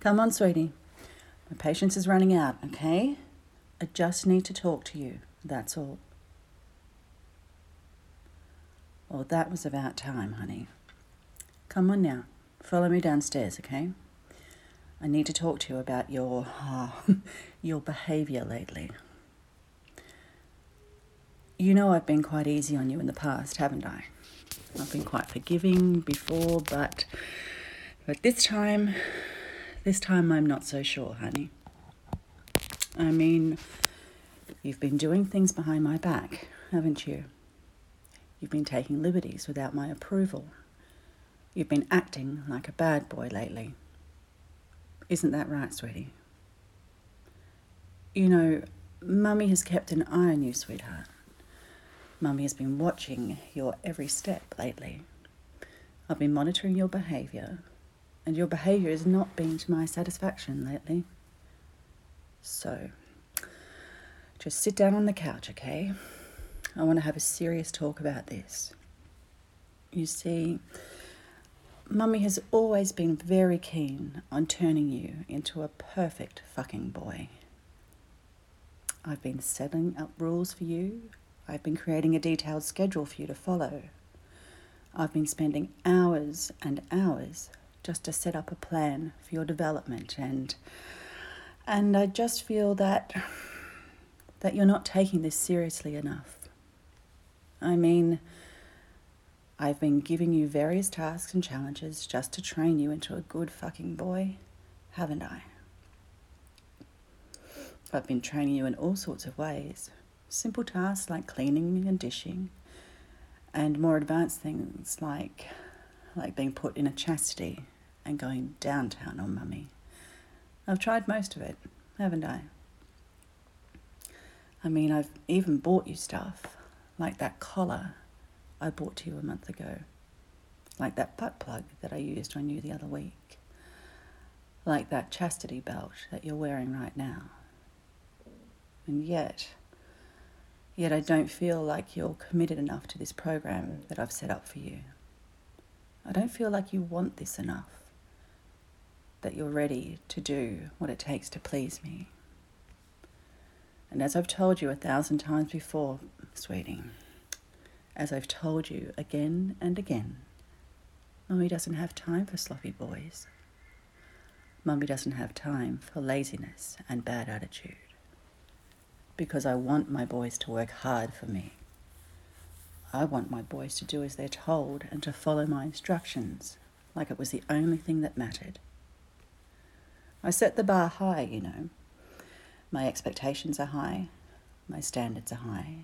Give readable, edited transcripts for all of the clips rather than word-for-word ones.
Come on, sweetie. My patience is running out, okay? I just need to talk to you, that's all. Well, that was about time, honey. Come on now, follow me downstairs, okay? I need to talk to you about your behaviour lately. You know I've been quite easy on you in the past, haven't I? I've been quite forgiving before, but this time I'm not so sure, honey. I mean, you've been doing things behind my back, haven't you? You've been taking liberties without my approval. You've been acting like a bad boy lately. Isn't that right, sweetie? You know, Mummy has kept an eye on you, sweetheart. Mummy has been watching your every step lately. I've been monitoring your behaviour, and your behaviour has not been to my satisfaction lately. So, just sit down on the couch, okay? I want to have a serious talk about this. You see, Mummy has always been very keen on turning you into a perfect fucking boy. I've been setting up rules for you. I've been creating a detailed schedule for you to follow. I've been spending hours and hours just to set up a plan for your development, and I just feel that you're not taking this seriously enough. I mean, I've been giving you various tasks and challenges just to train you into a good fucking boy, haven't I? I've been training you in all sorts of ways. Simple tasks like cleaning and dishing, and more advanced things like being put in a chastity and going downtown on Mummy. I've tried most of it, haven't I? I mean, I've even bought you stuff, like that collar I bought to you a month ago, like that butt plug that I used on you the other week, like that chastity belt that you're wearing right now. And yet I don't feel like you're committed enough to this program that I've set up for you. I don't feel like you want this enough, that you're ready to do what it takes to please me. And as I've told you 1,000 times before, sweetie, as I've told you again and again, Mummy doesn't have time for sloppy boys. Mummy doesn't have time for laziness and bad attitude. Because I want my boys to work hard for me. I want my boys to do as they're told and to follow my instructions like it was the only thing that mattered. I set the bar high, you know. My expectations are high. My standards are high.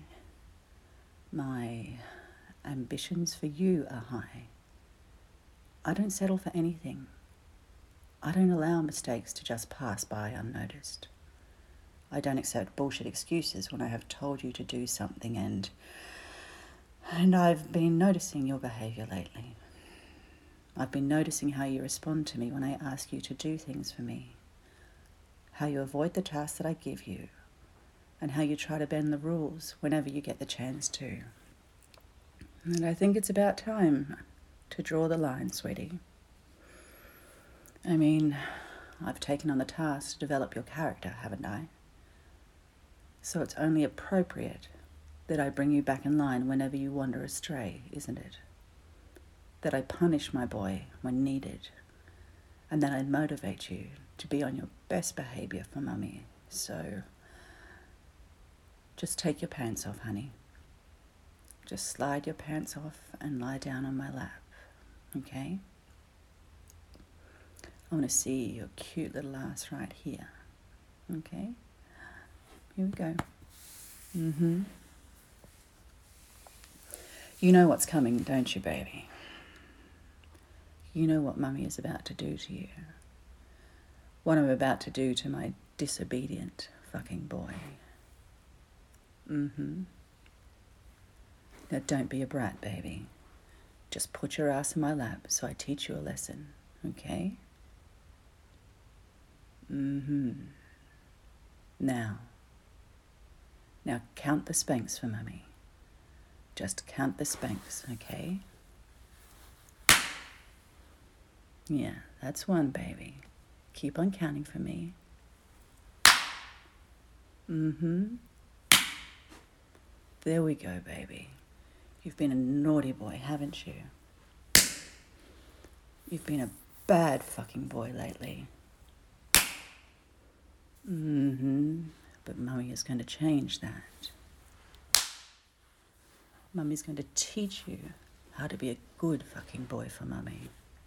My ambitions for you are high. I don't settle for anything. I don't allow mistakes to just pass by unnoticed. I don't accept bullshit excuses when I have told you to do something, and I've been noticing your behaviour lately. I've been noticing how you respond to me when I ask you to do things for me, how you avoid the tasks that I give you, and how you try to bend the rules whenever you get the chance to. And I think it's about time to draw the line, sweetie. I mean, I've taken on the task to develop your character, haven't I? So it's only appropriate that I bring you back in line whenever you wander astray, isn't it? That I punish my boy when needed, and that I motivate you to be on your best behaviour for Mummy. So just take your pants off, honey. Just slide your pants off and lie down on my lap, okay? I want to see your cute little ass right here, okay? Here we go. You know what's coming, don't you, baby? You know what Mummy is about to do to you. What I'm about to do to my disobedient fucking boy. Now don't be a brat, baby. Just put your ass in my lap so I teach you a lesson, okay? Now count the spanks for Mummy. Just count the spanks, okay? Yeah, that's one, baby. Keep on counting for me. There we go, baby. You've been a naughty boy, haven't you? You've been a bad fucking boy lately. But Mummy is going to change that. Mummy's going to teach you how to be a good fucking boy for Mummy.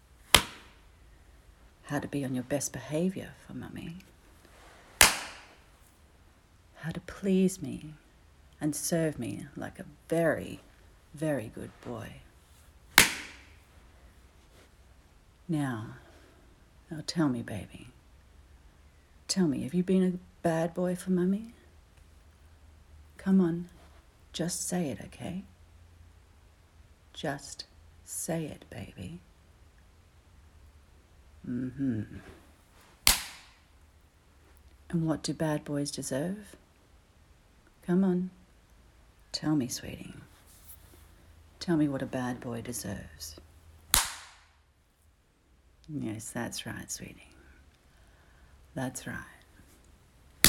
How to be on your best behaviour for Mummy. How to please me and serve me like a very, very good boy. Now tell me, baby. Tell me, have you been a bad boy for Mummy? Come on, just say it, okay? Just say it, baby. And what do bad boys deserve? Come on, tell me, sweetie. Tell me what a bad boy deserves. Yes, that's right, sweetie. That's right.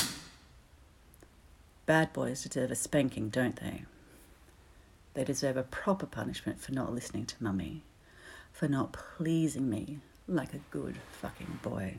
Bad boys deserve a spanking, don't they? They deserve a proper punishment for not listening to Mummy, for not pleasing me like a good fucking boy.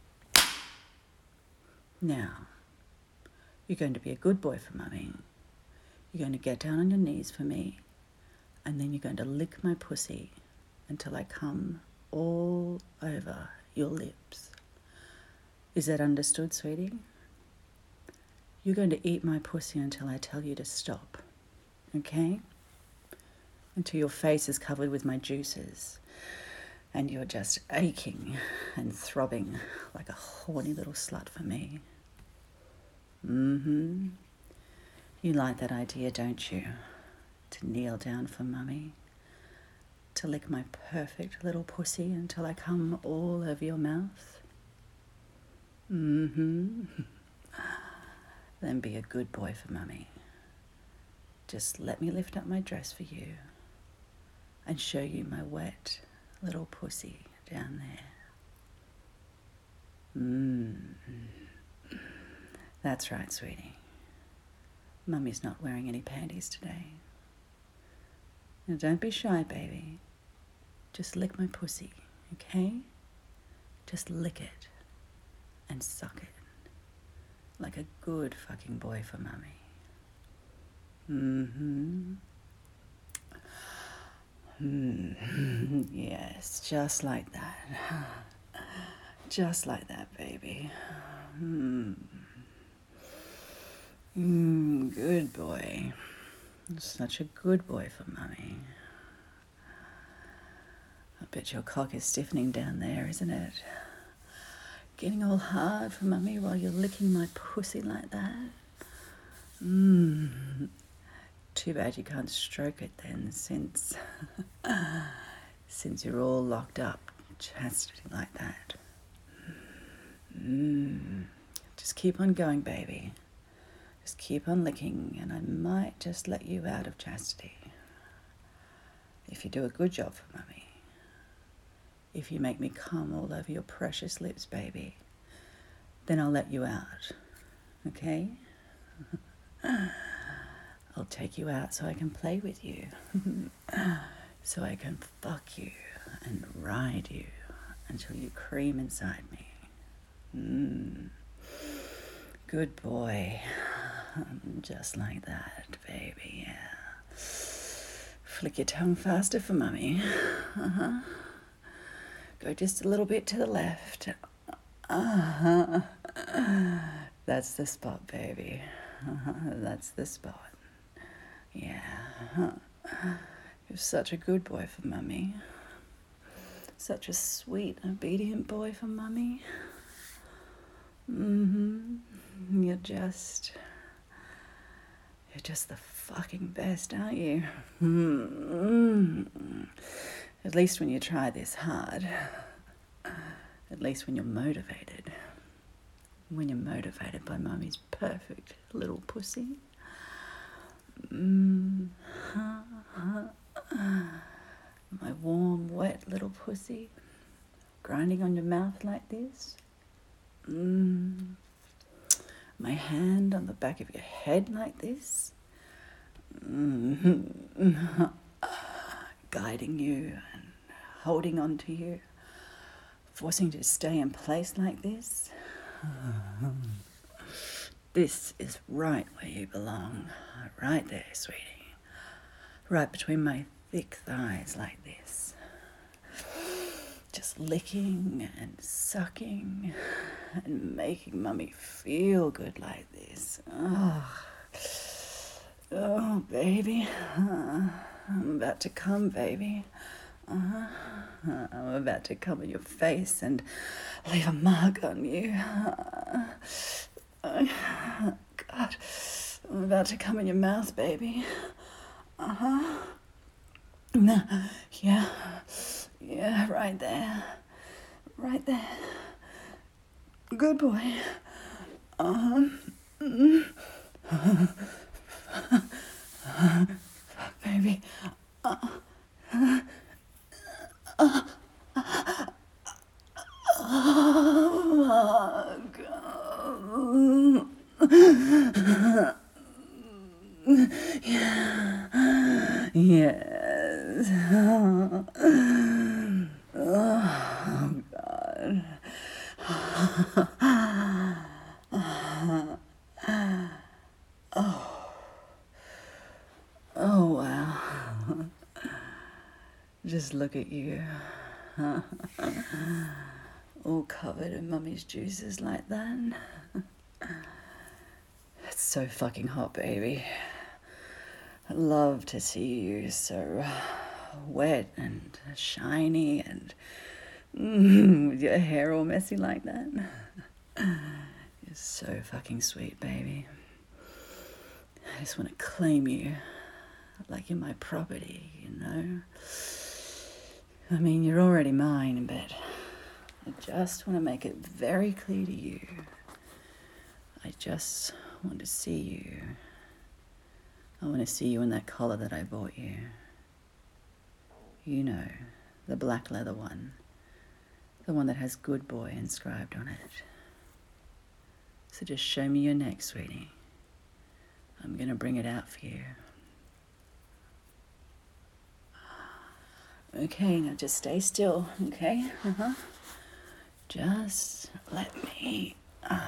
Now, you're going to be a good boy for Mummy. You're going to get down on your knees for me, and then you're going to lick my pussy until I come all over your lips. Is that understood, sweetie? You're going to eat my pussy until I tell you to stop, okay? Until your face is covered with my juices and you're just aching and throbbing like a horny little slut for me. You like that idea, don't you? To kneel down for Mummy, to lick my perfect little pussy until I come all over your mouth. Then be a good boy for Mummy. Just let me lift up my dress for you and show you my wet little pussy down there. That's right, sweetie. Mummy's not wearing any panties today. Now don't be shy, baby. Just lick my pussy, okay? Just lick it and suck it like a good fucking boy for Mummy. Yes, just like that. Just like that, baby. Good boy. Such a good boy for Mummy. I bet your cock is stiffening down there, isn't it? Getting all hard for Mummy while you're licking my pussy like that. Too bad you can't stroke it then, since you're all locked up, chastity like that. Just keep on going, baby. Just keep on licking, and I might just let you out of chastity. If you do a good job for Mummy. If you make me come all over your precious lips, baby, then I'll let you out, okay? I'll take you out so I can play with you, so I can fuck you and ride you until you cream inside me. Good boy. Just like that, baby, yeah. Flick your tongue faster for Mummy. Go just a little bit to the left. That's the spot, baby. That's the spot. Yeah. You're such a good boy for Mummy. Such a sweet, obedient boy for Mummy. You're just the fucking best, aren't you? At least when you try this hard. At least when you're motivated. When you're motivated by Mummy's perfect little pussy. My warm, wet little pussy grinding on your mouth like this. My hand on the back of your head like this. Guiding you and holding on to you. Forcing you to stay in place like this. This is right where you belong. Right there, sweetie. Right between my thick thighs like this. Just licking and sucking and making mummy feel good like this. Oh, baby. I'm about to come, baby. I'm about to come on your face and leave a mark on you. God, I'm about to come in your mouth, baby. Yeah, right there. Right there. Good boy. Baby. Oh, God. Yes. Oh, God. Oh, wow. Just look at you. All covered in mummy's juices like that. It's so fucking hot, baby. I love to see you so wet and shiny and with your hair all messy like that. You're so fucking sweet, baby. I just want to claim you like you're my property, you know? I mean, you're already mine, but I just want to make it very clear to you. I just want to see you. I want to see you in that collar that I bought you. You know, the black leather one. The one that has good boy inscribed on it. So just show me your neck, sweetie. I'm going to bring it out for you. Okay, now just stay still, okay? Just let me...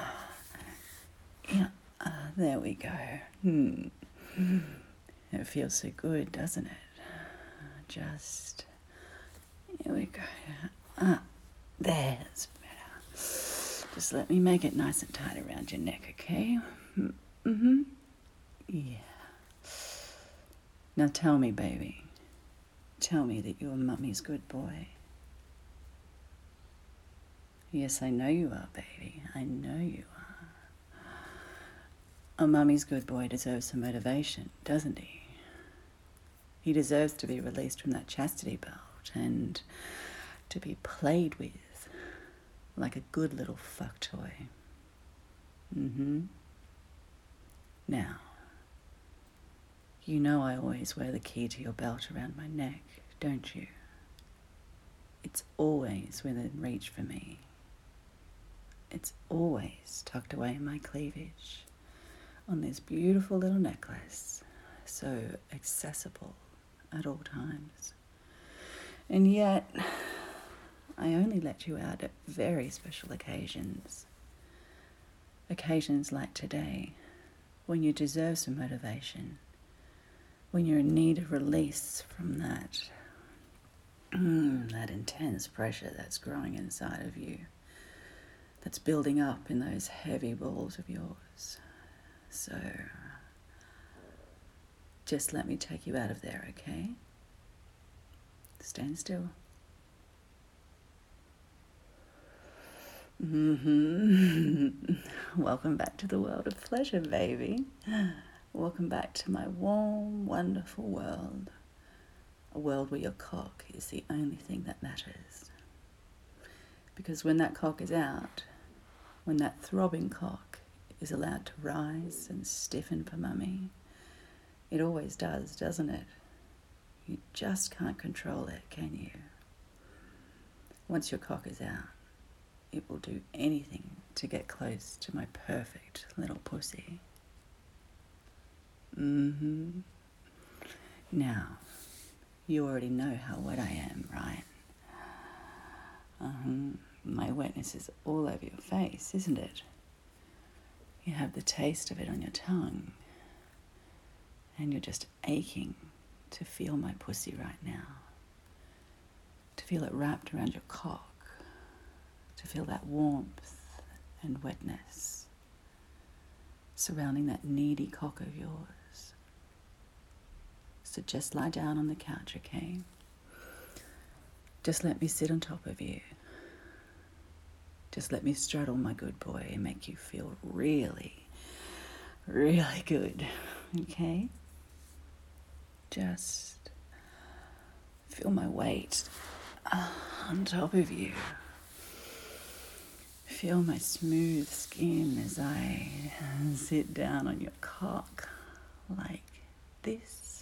there we go. It feels so good, doesn't it? Just... Here we go. There's better. Just let me make it nice and tight around your neck, okay? Yeah. Now tell me, baby. Tell me that you're mummy's good boy. Yes, I know you are, baby. I know you are. A mummy's good boy deserves some motivation, doesn't he? He deserves to be released from that chastity belt and to be played with like a good little fuck toy. Now, you know I always wear the key to your belt around my neck, don't you? It's always within reach for me. It's always tucked away in my cleavage on this beautiful little necklace, so accessible at all times. And yet, I only let you out at very special occasions. Occasions like today, when you deserve some motivation, when you're in need of release from that intense pressure that's growing inside of you, that's building up in those heavy balls of yours. So, just let me take you out of there, okay? Stand still. Welcome back to the world of pleasure, baby. Welcome back to my warm, wonderful world. A world where your cock is the only thing that matters. Because when that cock is out, when that throbbing cock is allowed to rise and stiffen for mummy, it always does, doesn't it? You just can't control it, can you? Once your cock is out, it will do anything to get close to my perfect little pussy. Now, you already know how wet I am, right? My wetness is all over your face, isn't it? You have the taste of it on your tongue. And you're just aching to feel my pussy right now. To feel it wrapped around your cock. To feel that warmth and wetness surrounding that needy cock of yours. So just lie down on the couch, okay? Just let me sit on top of you. Just let me straddle my good boy and make you feel really, really good, okay? Just feel my weight on top of you. Feel my smooth skin as I sit down on your cock like this.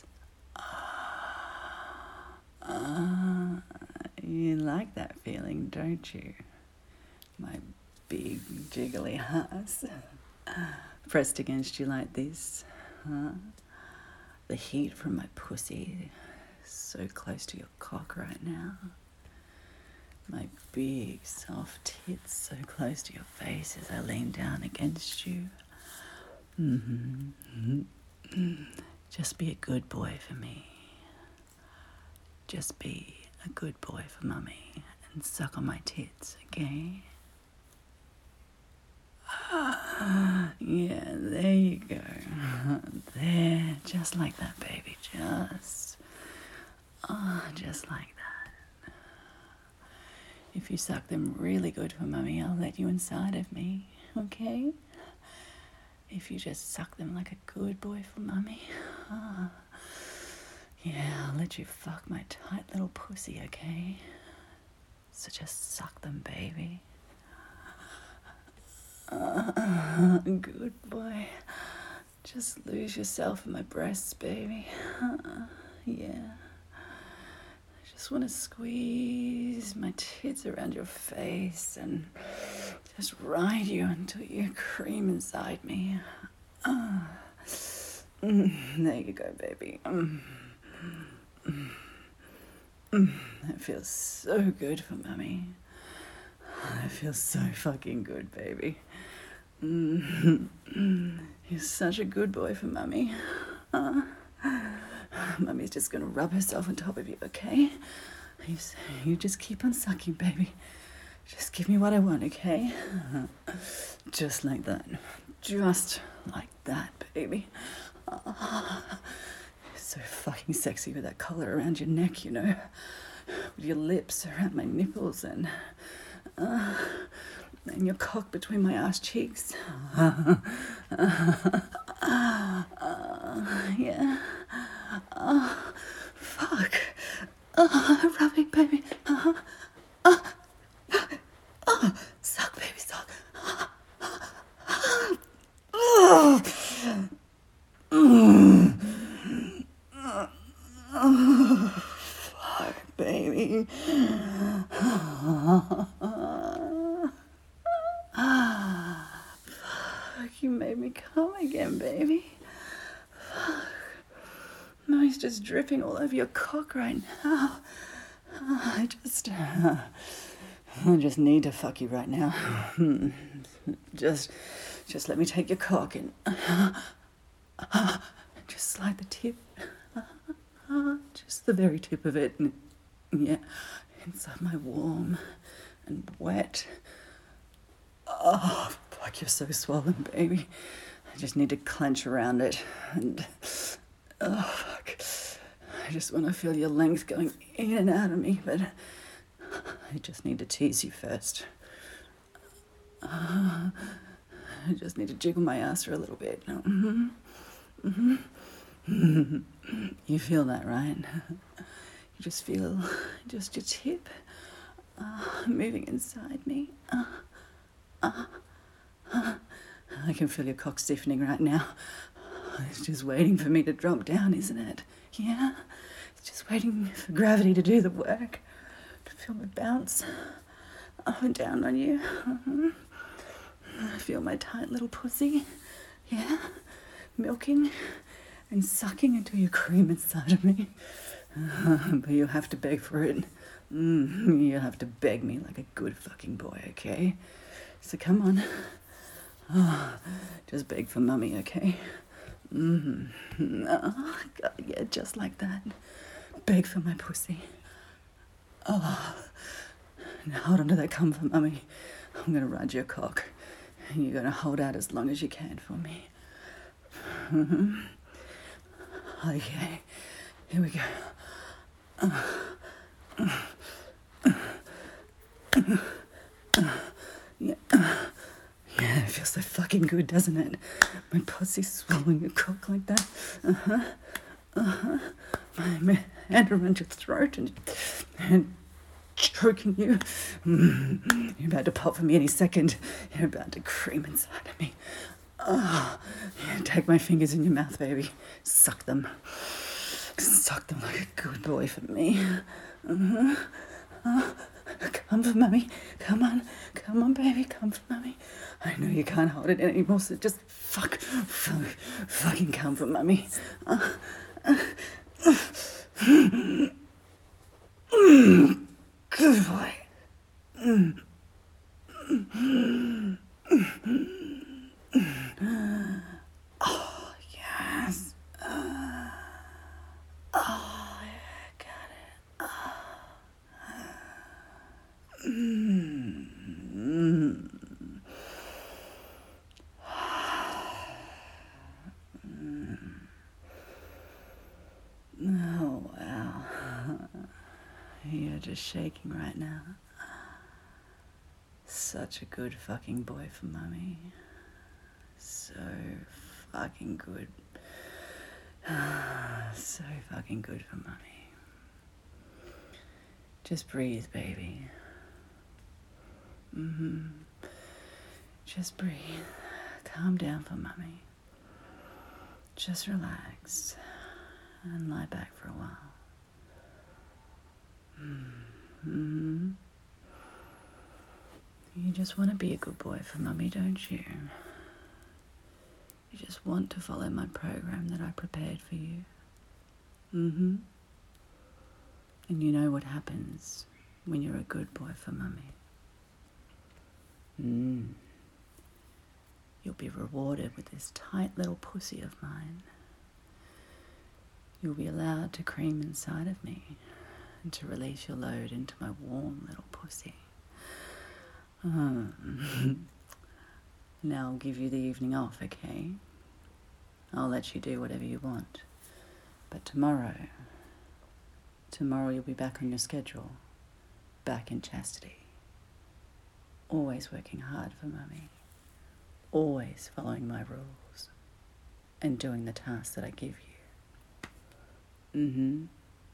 You like that feeling, don't you? My big jiggly ass pressed against you like this. The heat from my pussy so close to your cock right now. My big soft tits so close to your face as I lean down against you. Just be a good boy for me. Just be a good boy for mummy and suck on my tits, okay? Yeah, there you go. There, just like that, baby. Just like that. If you suck them really good for mummy, I'll let you inside of me, okay? If you just suck them like a good boy for mummy, yeah, I'll let you fuck my tight little pussy, okay? So just suck them, baby. Good boy. Just lose yourself in my breasts, baby. Yeah. I just want to squeeze my tits around your face and just ride you until you cream inside me. There you go, baby. That feels so good for mummy. That feels so fucking good, baby. You're such a good boy for mummy. Mummy's just gonna rub herself on top of you, okay? You just keep on sucking, baby. Just give me what I want, okay? Just like that. Just like that, baby. So fucking sexy with that collar around your neck, you know? With your lips around my nipples and your cock between my ass cheeks. Yeah. Fuck. Rubbing, baby. Suck, baby, suck. Fuck, baby. You made me come again, baby. Mommy's just dripping all over your cock right now. I just need to fuck you right now. Just let me take your cock and just slide the tip. Just the very tip of it. And, yeah, inside my warm and wet. Oh, fuck, you're so swollen, baby. I just need to clench around it. And, oh, fuck. I just want to feel your length going in and out of me, but I just need to tease you first. I just need to jiggle my ass for a little bit. You feel that, right? You just feel just your tip moving inside me. I can feel your cock stiffening right now. It's just waiting for me to drop down, isn't it? Yeah? It's just waiting for gravity to do the work. To feel me bounce up and down on you. Feel my tight little pussy? Yeah? Milking and sucking until you cream inside of me. But you have to beg for it. You have to beg me like a good fucking boy, okay? So come on. Just beg for mummy, okay? Oh, God, yeah, just like that. Beg for my pussy. Oh, now hold on to that cum for mummy. I'm gonna ride your cock. And you're gonna hold out as long as you can for me. Okay, here we go. Yeah. Yeah, it feels so fucking good, doesn't it? My pussy swallowing your cock like that. My hand around your throat and choking you. You're about to pop for me any second. You're about to cream inside of me. Yeah, take my fingers in your mouth, baby. Suck them. Suck them like a good boy for me. Come for mummy. Come on, baby. Come for mummy. I know you can't hold it anymore, so just fucking come for mummy. Good boy. Oh, yes. Oh, yeah, got it. Oh, wow. You're just shaking right now. Such a good fucking boy for mummy. So fucking good. So fucking good for mummy. Just breathe, baby. Just breathe. Calm down for mummy. Just relax and lie back for a while. You just want to be a good boy for mummy, don't you? You just want to follow my program that I prepared for you. And you know what happens when you're a good boy for mummy. You'll be rewarded with this tight little pussy of mine. You'll be allowed to cream inside of me and to release your load into my warm little pussy. Now I'll give you the evening off, okay? I'll let you do whatever you want. But tomorrow you'll be back on your schedule, back in chastity. Always working hard for mummy. Always following my rules and doing the tasks that I give you.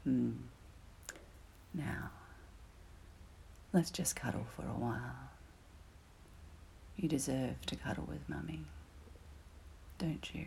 Now, let's just cuddle for a while. You deserve to cuddle with mummy, don't you?